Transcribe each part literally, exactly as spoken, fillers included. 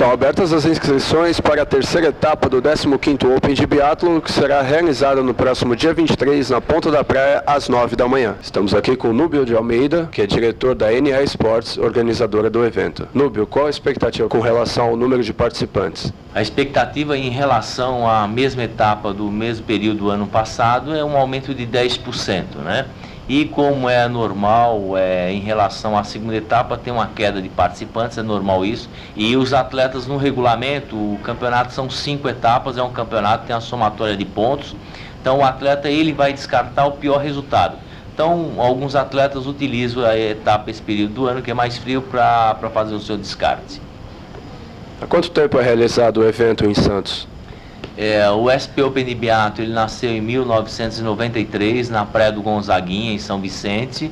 Estão abertas as inscrições para a terceira etapa do décimo quinto Open de Biathlon, que será realizada no próximo dia vinte e três, na Ponta da Praia, às nove da manhã. Estamos aqui com o Núbio de Almeida, que é diretor da N A Sports, organizadora do evento. Núbio, qual a expectativa com relação ao número de participantes? A expectativa em relação à mesma etapa do mesmo período do ano passado é um aumento de dez por cento, né? E como é normal, é, em relação à segunda etapa, tem uma queda de participantes, é normal isso. E os atletas no regulamento, o campeonato são cinco etapas, é um campeonato, tem uma somatória de pontos. Então o atleta ele vai descartar o pior resultado. Então alguns atletas utilizam a etapa, esse período do ano que é mais frio, para fazer o seu descarte. Há quanto tempo é realizado o evento em Santos? É, o S P Open de Biathlon, ele nasceu em mil novecentos e noventa e três, na Praia do Gonzaguinha, em São Vicente.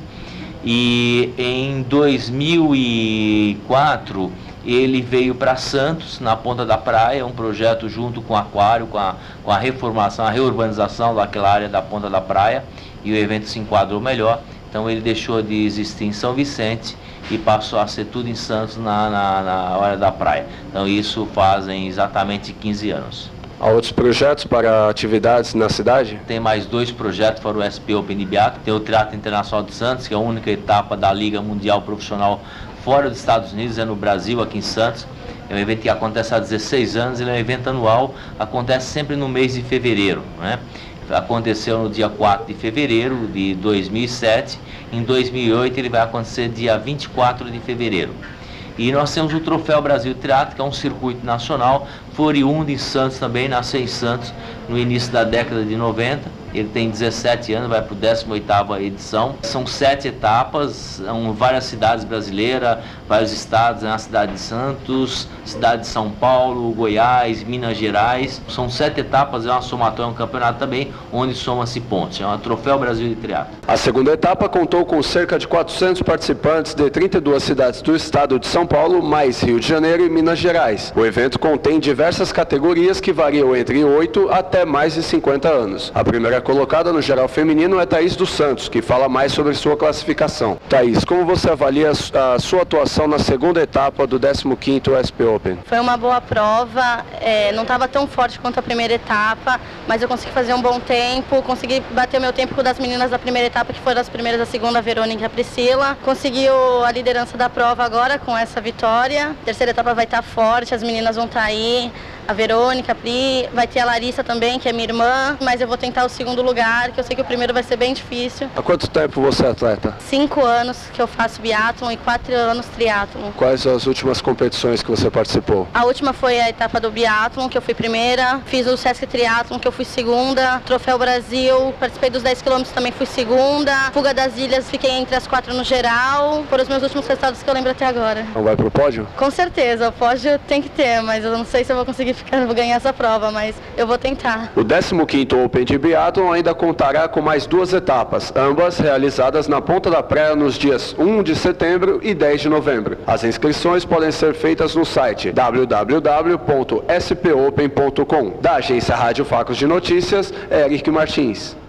E em dois mil e quatro, ele veio para Santos, na Ponta da Praia, um projeto junto com o Aquário, com a, com a reformação, a reurbanização daquela área da Ponta da Praia, e o evento se enquadrou melhor. Então ele deixou de existir em São Vicente e passou a ser tudo em Santos na, na, na área da praia. Então isso fazem exatamente quinze anos. Há outros projetos para atividades na cidade? Tem mais dois projetos para o S P Open de Biathlon. Tem o Triatlo Internacional de Santos, que é a única etapa da Liga Mundial Profissional fora dos Estados Unidos, é no Brasil, aqui em Santos. É um evento que acontece há dezesseis anos, ele é um evento anual, acontece sempre no mês de fevereiro, né? Aconteceu no dia quatro de fevereiro de dois mil e sete, em dois mil e oito ele vai acontecer dia vinte e quatro de fevereiro. E nós temos o Troféu Brasil Triatlo, que é um circuito nacional, foi oriundo em Santos também, nasceu em Santos no início da década de noventa. Ele tem dezessete anos, vai para a décima oitava edição. São sete etapas, são várias cidades brasileiras, vários estados, na cidade de Santos, cidade de São Paulo, Goiás, Minas Gerais. São sete etapas, é uma somatória, um campeonato também, onde soma-se pontos. É um Troféu Brasil de Triatlo. A segunda etapa contou com cerca de quatrocentos participantes de trinta e duas cidades do estado de São Paulo, mais Rio de Janeiro e Minas Gerais. O evento contém diversas categorias que variam entre oito até mais de cinquenta anos. A primeira colocada no geral feminino é Thaís dos Santos, que fala mais sobre sua classificação. Thaís, como você avalia a sua atuação na segunda etapa do décimo quinto S P Open? Foi uma boa prova, é, não estava tão forte quanto a primeira etapa, mas eu consegui fazer um bom tempo, consegui bater o meu tempo com o das meninas da primeira etapa, que foram as primeiras, a segunda, a Verônica e a Priscila. Conseguiu a liderança da prova agora com essa vitória. A terceira etapa vai estar forte, as meninas vão estar aí. A Verônica, a Pri, vai ter a Larissa também, que é minha irmã, mas eu vou tentar o segundo lugar, que eu sei que o primeiro vai ser bem difícil. Há quanto tempo você é atleta? Cinco anos que eu faço biatlon e quatro anos triatlon. Quais as últimas competições que você participou? A última foi a etapa do biatlon, que eu fui primeira, fiz o Sesc Triatlon, que eu fui segunda, Troféu Brasil, participei dos dez quilômetros, também fui segunda, Fuga das Ilhas, fiquei entre as quatro no geral, foram os meus últimos resultados que eu lembro até agora. Não vai pro pódio? Com certeza, o pódio tem que ter, mas eu não sei se eu vou conseguir ficar, vou ganhar essa prova, mas eu vou tentar. O décimo quinto Open de Biathlon ainda contará com mais duas etapas, ambas realizadas na Ponta da Praia nos dias um de setembro e dez de novembro. As inscrições podem ser feitas no site w w w ponto s p open ponto com. Da agência Rádio Facos de Notícias, Eric Martins.